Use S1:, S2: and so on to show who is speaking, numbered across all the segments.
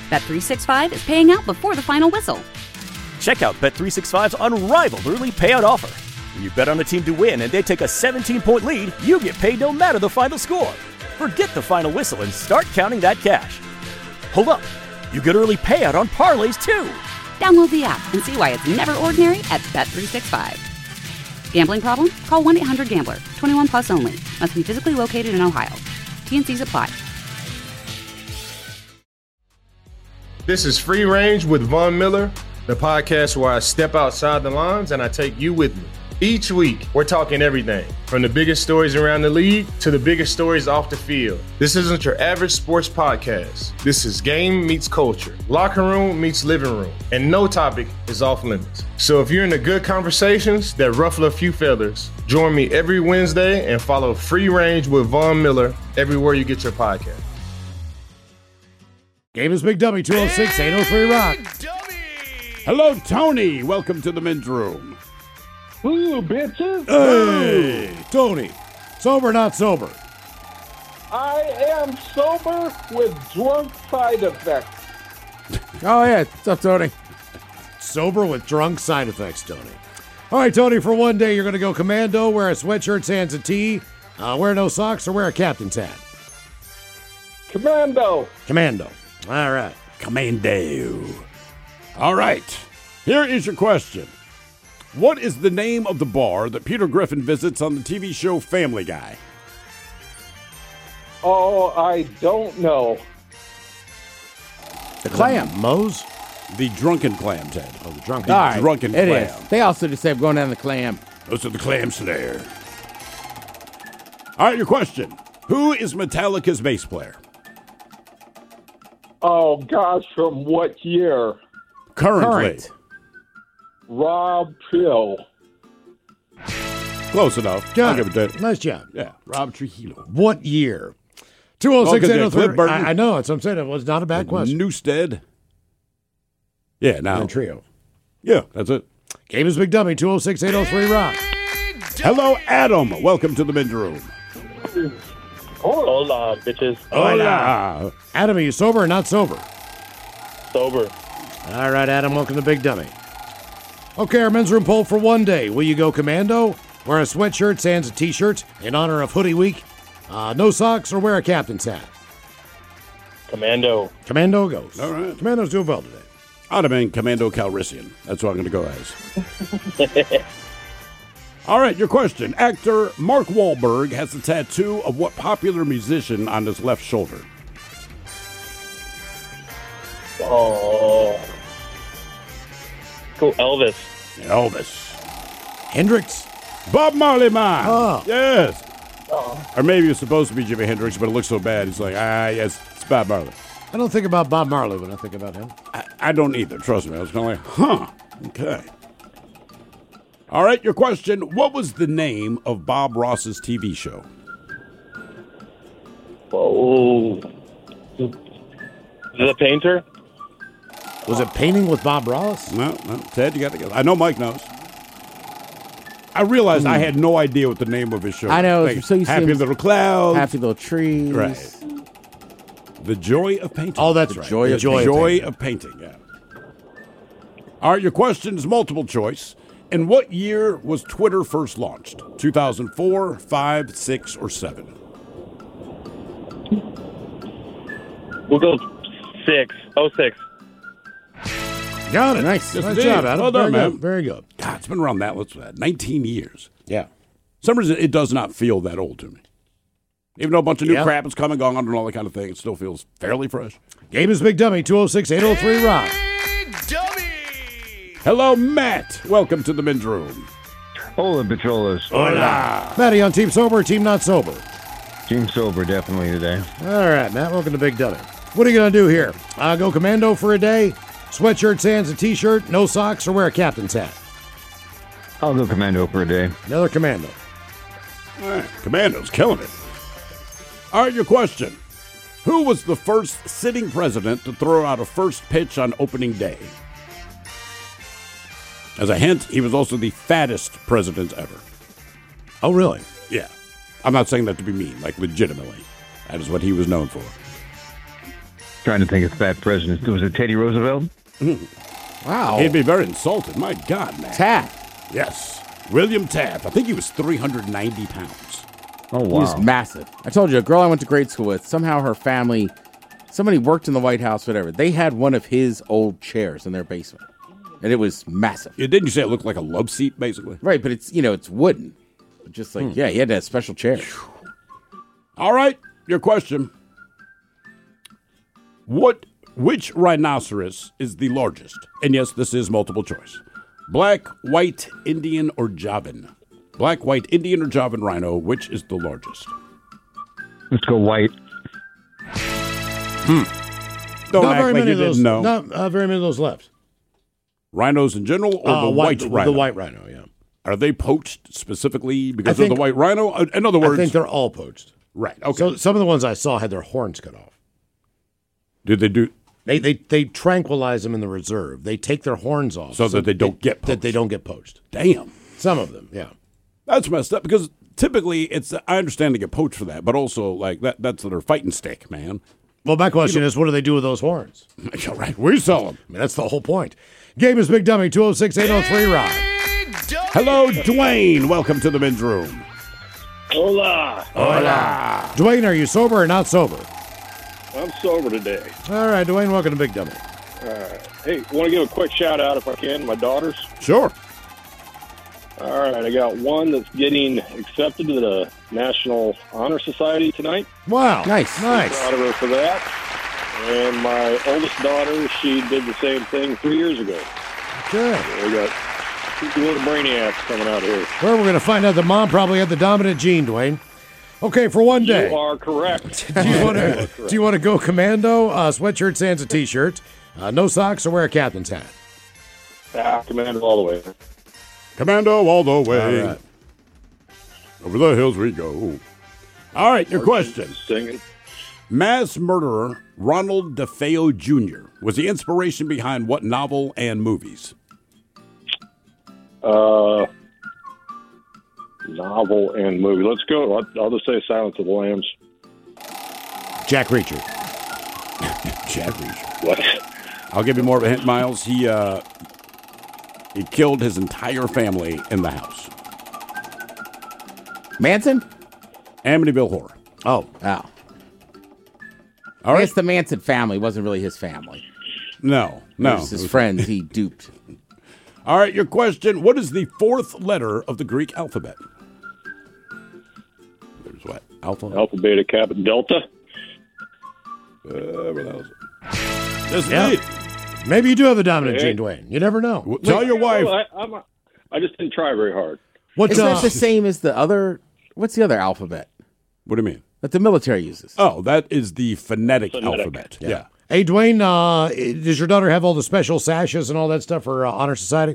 S1: Bet365 is paying out before the final whistle.
S2: Check out Bet365's unrivaled early payout offer. When you bet on a team to win and they take a 17-point lead, you get paid no matter the final score. Forget the final whistle and start counting that cash. Hold up. You get early payout on parlays, too.
S1: Download the app and see why it's never ordinary at Bet365. Gambling problem? Call 1-800-GAMBLER. 21 plus only. Must be physically located in Ohio. T&Cs apply.
S3: This is Free Range with Von Miller, the podcast where I step outside the lines and I take you with me. Each week, we're talking everything from the biggest stories around the league to the biggest stories off the field. This isn't your average sports podcast. This is game meets culture, locker room meets living room, and no topic is off limits. So if you're into good conversations that ruffle a few feathers, join me every Wednesday and follow Free Range with Von Miller everywhere you get your podcast.
S4: Game is Big Dummy, 206-803 Rock.
S5: Hello, Tony. Welcome to the men's room.
S6: Ooh, bitches.
S4: Hey, Tony. Sober, not sober?
S6: I am sober with drunk side effects.
S4: Oh, yeah. What's up, Tony? Sober with drunk side effects, Tony. All right, Tony, for one day, you're going to go commando, wear a sweatshirt, sans a tee, wear no socks, or wear a captain's hat?
S6: Commando.
S4: Commando. All right.
S5: Commando. All right. Here is your question. What is the name of the bar that Peter Griffin visits on the TV show Family Guy?
S6: Oh, I don't know.
S4: The Clam. Moe's?
S5: The Drunken Clam, Ted.
S4: Oh, the Drunken.
S5: The Drunken
S7: It
S5: Clam.
S7: is. They also just say going down the Clam.
S5: Those are the Clam Slayer. All right, your question. Who is Metallica's bass player?
S6: Oh, gosh, from what year?
S5: Currently.
S7: Current.
S6: Rob Trill.
S5: Close enough.
S4: Got
S5: I'll
S4: it.
S5: give it that.
S4: Nice job.
S5: Yeah, Rob Trujillo.
S4: What year?
S5: Oh, 'cause they had
S4: 206-803.
S5: Cliff Burton.
S4: I know. That's what I'm saying. It was not a bad question.
S5: Newstead. Yeah, now.
S4: And Trio.
S5: Yeah, that's it.
S4: Game is Big Dummy, 206-803 Rock.
S5: Hello, Adam. Welcome to the men's room.
S8: Hola, bitches.
S5: Hola.
S4: Adam, are you sober or not sober?
S8: Sober.
S4: All right, Adam, welcome to Big Dummy. Okay, our men's room poll for one day. Will you go commando, wear a sweatshirt, sans a t-shirt in honor of Hoodie Week, no socks, or wear a captain's hat?
S8: Commando.
S4: Commando goes.
S5: All right.
S4: Commando's doing well today.
S5: I'd have been Commando Calrissian. That's what I'm going to go as. All right, your question. Actor Mark Wahlberg has a tattoo of what popular musician on his left shoulder?
S8: Oh. Cool, Elvis.
S5: Elvis.
S4: Hendrix?
S5: Bob Marley, man.
S4: Oh.
S5: Yes. Or maybe it's supposed to be Jimi Hendrix, but it looks so bad. He's like, yes, it's Bob Marley.
S4: I don't think about Bob Marley when I think about him.
S5: I don't either. Trust me. I was kind of like, okay. All right, your question. What was the name of Bob Ross's TV show?
S8: Oh. The Painter?
S4: Was it Painting with Bob Ross?
S5: No. Ted, you got to go. I know Mike knows. I realized I had no idea what the name of his show was.
S7: I know.
S5: Like,
S7: So you
S5: Happy
S7: see
S5: Little Clouds.
S7: Happy Little Trees.
S5: Right. The Joy of Painting.
S4: Oh, that's right.
S7: Joy
S4: The
S7: of
S4: Joy
S5: of Painting, yeah. All right, your question is multiple choice. In what year was Twitter first launched? 2004, 5, 6, or 7?
S8: We'll go 6. 06.
S4: Got it.
S7: Nice.
S4: Nice
S5: indeed.
S4: job, Adam.
S5: Well done,
S4: Very
S5: man.
S4: good. Very good.
S5: God, it's been around that, 19 years.
S4: Yeah.
S5: For some reason, it does not feel that old to me. Even though a bunch of new
S4: Yeah.
S5: crap is coming and gone and all that kind of thing, it still feels fairly fresh.
S4: Game is Big Dummy, 206-803 Rock.
S5: Hello, Matt. Welcome to the men's room.
S9: Hola, Patrolas.
S5: Hola.
S4: Matty on Team Sober or Team Not Sober?
S9: Team sober, definitely today.
S4: All right, Matt. Welcome to Big Dummy. What are you going to do here? Go commando for a day? Sweatshirt, sans a t-shirt, no socks, or wear a captain's hat?
S9: I'll go commando for a day.
S4: Another commando.
S5: All right, Commando's killing it. All right, your question. Who was the first sitting president to throw out a first pitch on opening day? As a hint, he was also the fattest president ever.
S4: Oh, really?
S5: Yeah. I'm not saying that to be mean, like legitimately. That is what he was known for.
S9: trying to think of fat presidents. Was it Teddy Roosevelt?
S7: Wow.
S5: He'd be very insulted. My God, man.
S7: Taft.
S5: Yes. William Taft. I think he was 390 pounds.
S9: Oh,
S7: He
S9: wow.
S7: was massive. I told you, a girl I went to grade school with, somehow her family, somebody worked in the White House, whatever. They had one of his old chairs in their basement. And it was massive.
S5: Yeah, didn't you say it looked like a love seat, basically?
S7: Right, but it's, it's wooden. Just like, yeah, he had that special chair.
S5: All right, your question. Which rhinoceros is the largest? And yes, this is multiple choice. Black, white, Indian, or Javan? Black, white, Indian, or Javan rhino, which is the largest?
S9: Let's go white.
S5: Don't
S4: Not
S5: act
S4: very
S5: like
S4: many
S5: you
S4: of those.
S5: didn't know.
S4: Not very many of those left.
S5: Rhinos in general, or the white rhino?
S4: The white rhino, yeah.
S5: Are they poached specifically because
S4: I
S5: of the
S4: think-
S5: white rhino? In other words,
S4: I think they're all poached.
S5: right. Okay.
S4: So some of the ones I saw had their horns cut off.
S5: Did they do
S4: They tranquilize them in the reserve. They take their horns off
S5: so that they don't get
S4: that
S5: poached?
S4: they don't get poached.
S5: Damn.
S4: Some of them, yeah.
S5: That's messed up because typically it's I understand they get poached for that, but also like that's their fighting stick, man.
S4: Well, my question is, what do they do with those horns?
S5: All right, we sell them.
S4: I mean, that's the whole point. Game is Big Dummy, 206-803 Rock.
S5: Hello, Dwayne. Welcome to the men's room.
S6: Hola.
S4: Dwayne, are you sober or not sober?
S6: I'm sober today.
S4: All right, Dwayne, welcome to Big Dummy.
S6: Hey, want to give a quick shout out if I can to my daughters?
S5: Sure.
S6: All right, I got one that's getting accepted to the National Honor Society tonight.
S4: Wow.
S7: Nice.
S6: Proud of her for that. And my oldest daughter, she did the same thing 3 years ago.
S4: Good.
S6: We got two little brainiacs coming out here.
S4: Well, we're going to find out that mom probably had the dominant gene, Dwayne. Okay, for one day.
S6: You are correct.
S4: Do you want to go commando? Sweatshirt, sans a t-shirt. No socks, or wear a captain's hat?
S6: Commander all the way.
S5: Commando all the way.
S4: All right.
S5: Over the hills we go. All right, your question.
S6: Singing.
S5: Mass murderer Ronald DeFeo Jr. was the inspiration behind what novel and movies?
S6: Novel and movie. Let's go. I'll just say Silence of the Lambs.
S4: Jack Reacher.
S5: Jack Reacher.
S6: What?
S5: I'll give you more of a hint, Miles. He killed his entire family in the house.
S7: Manson?
S5: Amityville Horror.
S7: Oh.
S5: All
S7: I
S5: right.
S7: guess the Manson family wasn't really his family.
S5: No.
S7: It was his friends he duped.
S5: All right, your question. What is the fourth letter of the Greek alphabet? There's what?
S6: Alpha, Beta, Kappa, Delta.
S5: Where the hell is it? Yes,
S4: Yeah.
S5: indeed.
S4: Maybe you do have a dominant gene, Dwayne. You never know.
S5: Well, tell your wife.
S6: Well, I just didn't try very hard.
S4: What,
S7: Isn't that the same as the other? What's the other alphabet
S5: What do you mean?
S7: that the military uses?
S5: Oh, that is the phonetic
S6: Phonetic.
S5: alphabet. Yeah.
S4: Hey, Dwayne, does your daughter have all the special sashes and all that stuff for Honor Society?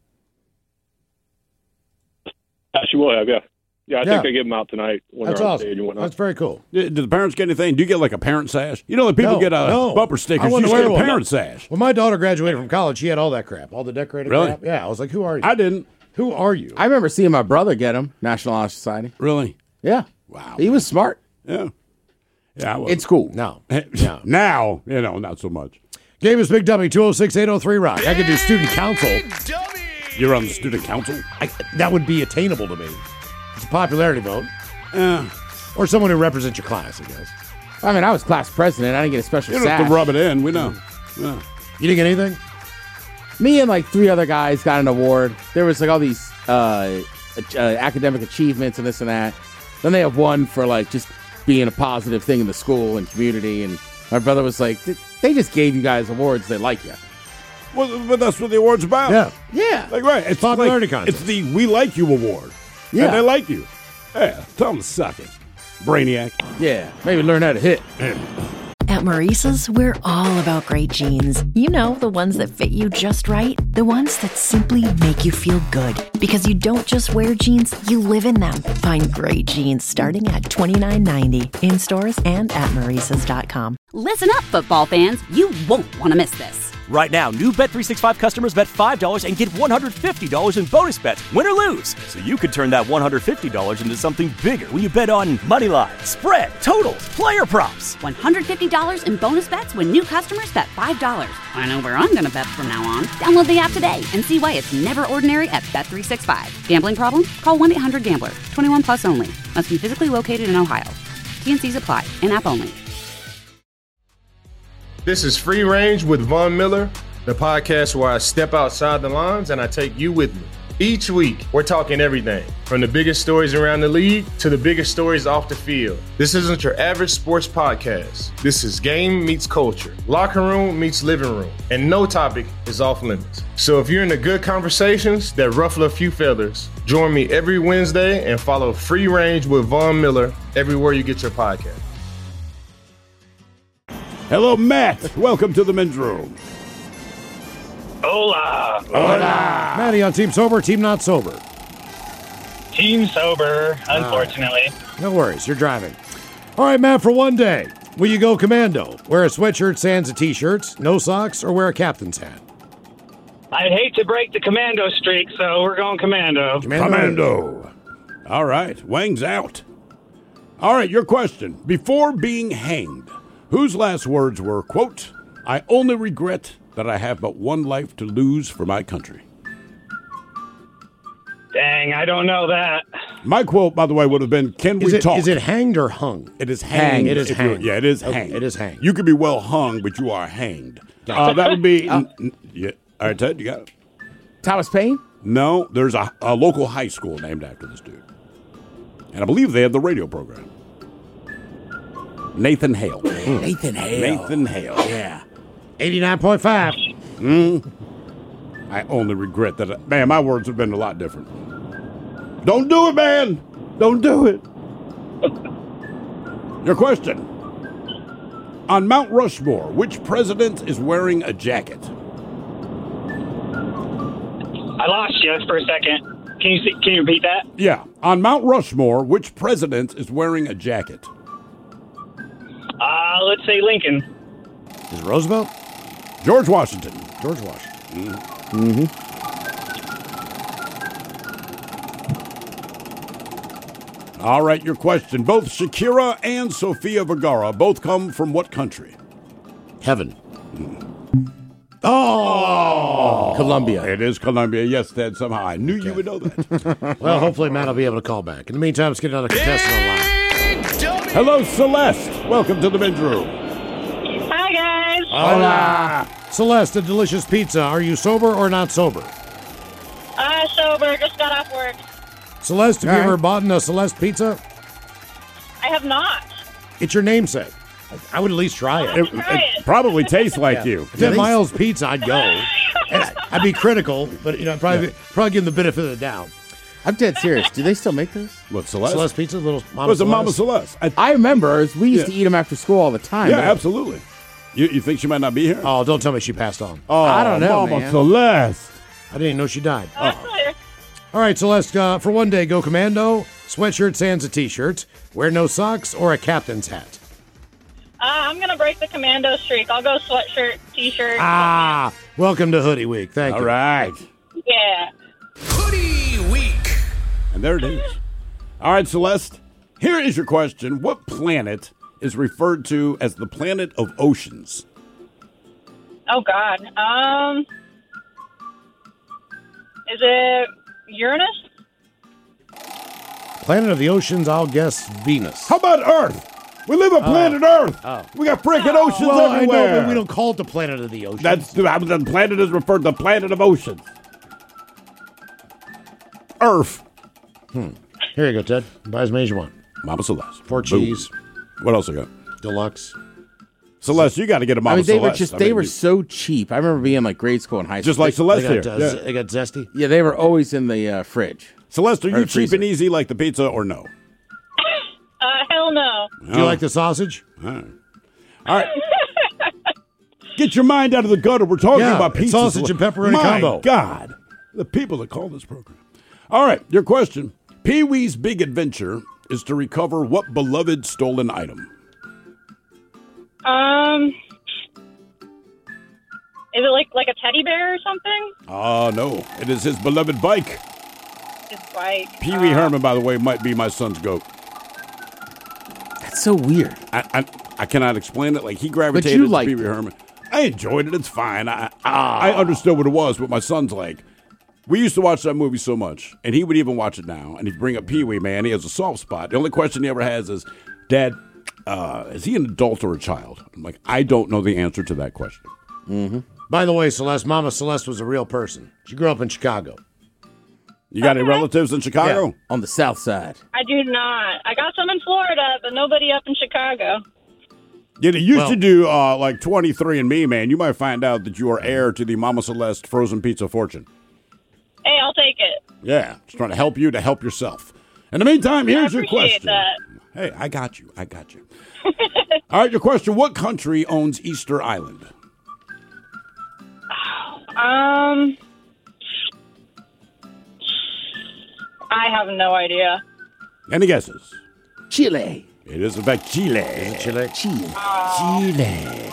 S6: She will have, yeah. Yeah, I think
S4: Yeah.
S6: they give them out tonight when
S4: That's
S6: they're on
S4: awesome.
S6: stage and whatnot.
S4: That's very cool.
S5: Do the parents get anything? Do you get like a parent sash? You know that people
S4: No,
S5: get a
S4: no.
S5: bumper
S4: I
S5: stickers.
S4: wanted
S5: You
S4: to
S5: get
S4: wear
S5: a
S4: one.
S5: parent sash.
S4: When my daughter graduated from college, she had all that crap, all the decorated
S5: Really?
S4: crap. Yeah, I was like, who are you?
S5: I didn't.
S4: Who are you?
S7: I remember seeing my brother get him, National Honor Society.
S5: Really?
S7: Yeah.
S5: Wow.
S7: He was smart.
S5: Yeah. Yeah. Well,
S7: In school.
S4: No.
S5: now, not so much.
S4: Game is Big Dummy, 206-803 Rock. I could do student council.
S5: You're on the student council?
S4: That would be attainable to me. It's a popularity vote.
S5: Yeah.
S4: Or someone who represents your class, I guess.
S7: I mean, I was class president. I didn't get a special
S5: You don't have
S7: sash.
S5: to rub it in. We know. Yeah.
S4: You didn't get anything?
S7: Me and like three other guys got an award. There was like all these academic achievements and this and that. Then they have one for like just being a positive thing in the school and community. And my brother was like, they just gave you guys awards. They like you.
S5: Well, but that's what the award's about.
S4: Yeah.
S7: Yeah.
S5: Like, right. It's
S4: Popularity
S5: like,
S4: contest.
S5: It's the We Like You award.
S7: Yeah.
S5: And they like you. Yeah. Tell them to suck it. Brainiac.
S7: Yeah. Maybe learn how to hit.
S10: At Maurice's, we're all about great jeans. You know, the ones that fit you just right. The ones that simply make you feel good. Because you don't just wear jeans, you live in them. Find great jeans starting at $29.90 in stores and at Maurice's.com.
S1: Listen up, football fans. You won't want to miss this.
S2: Right now, new Bet365 customers bet $5 and get $150 in bonus bets, win or lose. So you could turn that $150 into something bigger when you bet on money line, spread, totals, player props.
S1: $150 in bonus bets when new customers bet $5. I know where I'm going to bet from now on. Download the app today and see why it's never ordinary at Bet365. Gambling problem? Call 1-800-GAMBLER. 21 plus only. Must be physically located in Ohio. T&Cs apply. In-app only.
S3: This is Free Range with Von Miller, the podcast where I step outside the lines and I take you with me. Each week, we're talking everything from the biggest stories around the league to the biggest stories off the field. This isn't your average sports podcast. This is game meets culture, locker room meets living room, and no topic is off limits. So if you're into good conversations that ruffle a few feathers, join me every Wednesday and follow Free Range with Von Miller everywhere you get your podcast.
S5: Hello, Matt. Welcome to the men's room.
S8: Hola.
S4: Hola. Matty on Team Sober, Team Not Sober.
S8: Team sober, unfortunately.
S4: No worries, you're driving. All right, Matt, for one day, will you go commando? Wear a sweatshirt, sans a t-shirt, no socks, or wear a captain's hat?
S8: I'd hate to break the commando streak, so we're going commando.
S5: Commando. All right, Wang's out. All right, your question. Before being hanged, whose last words were, quote, "I only regret that I have but one life to lose for my country"?
S8: Dang, I don't know that.
S5: My quote, by the way, would have been, "Can we talk?"
S4: Is it hanged or hung?
S5: It is hanged.
S4: It is hanged.
S5: Yeah, it is
S4: Okay,
S5: hanged.
S4: it is hanged.
S5: You could be well hung, but you are hanged. That would be... yeah. All right, Ted, you got it.
S7: Thomas Paine?
S5: No, there's a local high school named after this dude. And I believe they have the radio program. Nathan Hale.
S7: Nathan Hale.
S5: Nathan Hale, yeah.
S4: 89.5.
S5: I only regret that. Man, my words have been a lot different. Don't do it, man. Don't do it. Your question. On Mount Rushmore, which president is wearing a jacket?
S8: I lost you for a second. Can you repeat that?
S5: Yeah. On Mount Rushmore, which president is wearing a jacket?
S8: Let's say Lincoln.
S4: Is it Roosevelt?
S5: George Washington.
S4: George Washington.
S5: All right, your question. Both Shakira and Sofia Vergara both come from what country?
S4: Heaven.
S5: Oh!
S7: Colombia.
S5: It is Colombia. Yes, Ted, somehow. I knew you would know that.
S4: Well, hopefully Matt will be able to call back. In the meantime, let's get another contestant online.
S5: Hello, Celeste. Welcome to the men's room.
S11: Hi, guys.
S4: Hola. Celeste, a delicious pizza. Are you sober or not sober?
S11: Sober. Just got off work.
S4: Celeste, have you ever bought a Celeste pizza?
S11: I have not.
S4: It's your namesake. I would at least try it.
S5: It probably tastes like you.
S4: If that Miles Pizza, I'd go. I'd be critical, but probably give them the benefit of the doubt.
S7: I'm dead serious. Do they still make those?
S5: What, Celeste?
S4: Celeste Pizza, little Mama
S5: What's a
S4: Celeste?
S5: Mama Celeste?
S7: I remember. We used to eat them after school all the time.
S5: Yeah, absolutely. You think she might not be here?
S4: Oh, don't tell me she passed on.
S5: Oh,
S7: I don't know,
S5: Mama
S7: man.
S5: Celeste.
S4: I didn't even know she died. All right, Celeste, for one day, go commando, sweatshirt, sans a t-shirt, wear no socks, or a captain's hat.
S11: I'm going to break the commando streak. I'll go sweatshirt, t-shirt.
S4: Welcome to Hoodie Week. Thank you.
S5: All right.
S11: Yeah.
S12: Hoodie Week.
S5: And there it is. All right, Celeste, here is your question. What planet is referred to as the planet of oceans?
S11: Oh, God. Is it Uranus?
S4: Planet of the oceans, I'll guess Venus.
S5: How about Earth? We live on planet Earth. We got freaking oceans
S4: Well,
S5: everywhere.
S4: I know, but we don't call it the planet of the oceans.
S5: That's the planet is referred to the planet of oceans. Earth.
S4: Here you go, Ted. Buy as many as you want.
S5: Mama Celeste.
S4: 4 cheese.
S5: What else I got?
S4: Deluxe.
S5: Celeste, you got to get a Mama
S7: I mean, they
S5: Celeste.
S7: were they were so cheap. I remember being in like grade school and high school.
S5: Just like Celeste here.
S4: They got zesty.
S7: Yeah, they were always in the fridge.
S5: Celeste, are
S7: Or
S5: you
S7: the
S5: cheap
S7: freezer.
S5: and easy like the pizza or no?
S11: Hell no.
S4: Do you like the sausage?
S5: All right. Get your mind out of the gutter. We're talking
S4: Yeah,
S5: about
S4: it's
S5: pizza.
S4: sausage and pepperoni
S5: My
S4: combo.
S5: God. The people that call this program. All right, your question. Pee-wee's Big Adventure is to recover what beloved stolen item?
S11: Is it like a teddy bear or something?
S5: Oh, no. It is his beloved bike.
S11: His bike.
S5: Pee Wee Herman, by the way, might be my son's goat.
S7: That's so weird.
S5: I cannot explain it. Like, he gravitated to Pee Wee Herman. I enjoyed it. It's fine. I understood what it was, but my son's like, we used to watch that movie so much, and he would even watch it now, and he'd bring up Pee Wee, man. He has a soft spot. The only question he ever has is, Dad, is he an adult or a child? I'm like, I don't know the answer to that question.
S4: Mm-hmm. By the way, Celeste, Mama Celeste was a real person. She grew up in Chicago.
S5: You got any relatives in Chicago?
S7: Yeah, on the south side.
S11: I do not. I got some in Florida, but nobody up in Chicago.
S5: Yeah, they used to do like 23andMe, man. You might find out that you are heir to the Mama Celeste frozen pizza fortune.
S11: Hey, I'll take it.
S5: Yeah, just trying to help you to help yourself. In the meantime, here's your question.
S11: That.
S5: Hey, I got you. All right, your question. What country owns Easter Island?
S11: I have no idea.
S5: Any guesses?
S7: Chile.
S5: It is, in fact, Chile.
S4: Is it Chile?
S5: Chile.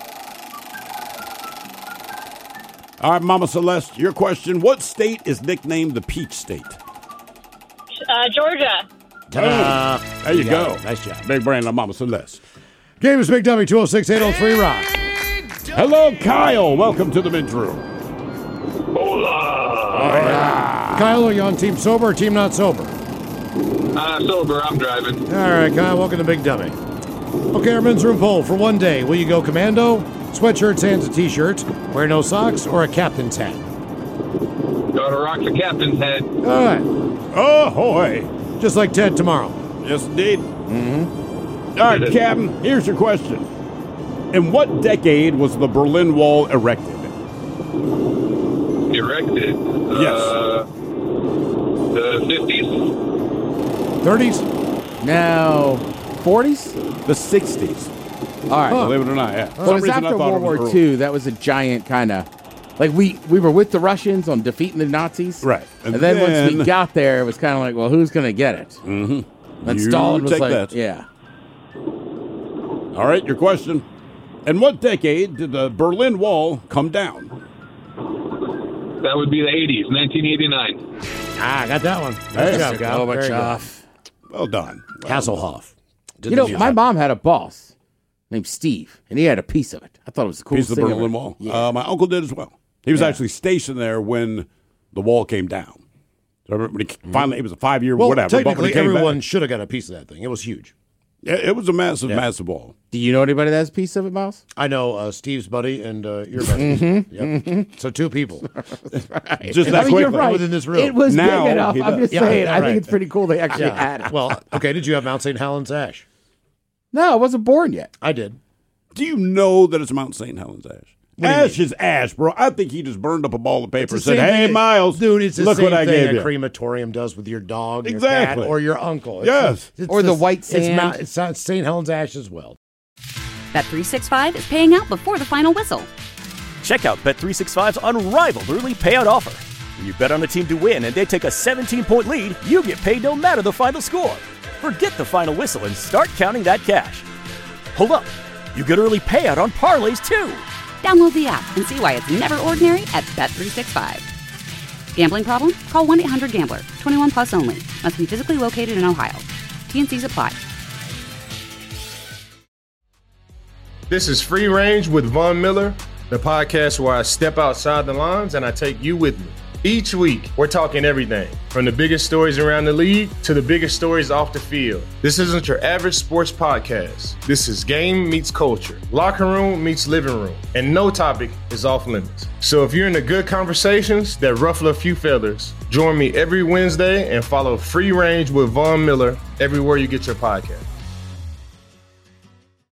S5: All right, Mama Celeste, your question. What state is nicknamed the Peach State?
S11: Georgia.
S5: Ta-da. There you go.
S4: Nice job.
S5: Big brain on Mama Celeste.
S4: Game is Big Dummy 206-803-ROCK.
S5: Hello, Kyle. Welcome to the men's room.
S3: Hola.
S4: Kyle, are you on Team Sober or Team Not Sober?
S3: Sober. I'm driving.
S4: All right, Kyle, welcome to Big Dummy. Okay, our men's room poll for one day. Will you go commando, sweatshirts, hands, and t-shirts, wear no socks, or a captain's hat?
S3: Gotta rock the captain's head.
S4: All right.
S5: Ahoy.
S4: Just like Ted tomorrow.
S5: Yes, indeed.
S4: Mm-hmm.
S5: All right, Captain, here's your question. In what decade was the Berlin Wall erected?
S3: Erected?
S5: Yes.
S3: The 50s?
S4: 30s?
S7: No. 40s?
S5: The 60s.
S7: All right.
S5: Believe it or not, yeah.
S7: Well, it was after World War II. That was a giant kind of... Like, we were with the Russians on defeating the Nazis.
S5: Right.
S7: And then once we got there, it was kind of like, well, who's going to get it?
S5: Mm-hmm.
S7: And Stalin was
S5: take
S7: like,
S5: that.
S7: yeah.
S5: All right, your question. In what decade did the Berlin Wall come down?
S3: That would be the 80s, 1989.
S4: I got that one.
S5: Nice
S4: job, Kyle. Very good.
S5: Well done.
S4: Hasselhoff.
S7: You know, my mom had a boss named Steve, and he had a piece of it. I thought it was the coolest
S5: Piece of
S7: thing
S5: the Berlin
S7: ever.
S5: Wall.
S7: Yeah.
S5: My uncle did as well. He was actually stationed there when the wall came down. So when he finally, it was a 5-year
S4: Well,
S5: whatever. but when
S4: technically,
S5: he came
S4: everyone
S5: back,
S4: should have got a piece of that thing. It was huge.
S5: it was a massive wall.
S7: Do you know anybody that has a piece of it, Miles?
S4: I know Steve's buddy and your buddy. Yep. So 2 people.
S5: Just that
S7: You're
S5: quickly.
S7: right.
S4: Within this room.
S7: It was
S5: Now
S7: big enough.
S5: he
S7: I'm
S5: does.
S7: just saying. I
S4: right.
S7: think it's pretty cool they actually had it.
S4: Well, okay, did you have Mount St. Helens Ash?
S7: No, I wasn't born yet.
S4: I did.
S5: Do you know that it's Mount St. Helens ash?
S4: What do you
S5: Ash
S4: mean?
S5: is ash, bro. I think he just burned up a ball of paper and
S4: It's the
S5: said,
S4: same
S5: hey,
S4: thing-
S5: Miles,
S4: Dude, it's the
S5: look
S4: same
S5: what I
S4: thing
S5: gave
S4: a
S5: you.
S4: crematorium does with your dog, your
S5: Exactly.
S4: cat, or your uncle.
S5: Yes.
S7: Or the white sand.
S4: It's not St. Helens Ash as well.
S1: Bet365 is paying out before the final whistle.
S2: Check out Bet365's unrivaled early payout offer. When you bet on a team to win and they take a 17-point lead, you get paid no matter the final score. Forget the final whistle and start counting that cash. Hold up. You get early payout on parlays, too.
S1: Download the app and see why it's never ordinary at Bet365. Gambling problem? Call 1-800-GAMBLER. 21 plus only. Must be physically located in Ohio. T&Cs apply.
S3: This is Free Range with Von Miller, the podcast where I step outside the lines and I take you with me. Each week, we're talking everything from the biggest stories around the league to the biggest stories off the field. This isn't your average sports podcast. This is game meets culture, locker room meets living room, and no topic is off limits. So if you're into good conversations that ruffle a few feathers, join me every Wednesday and follow Free Range with Von Miller everywhere you get your podcast.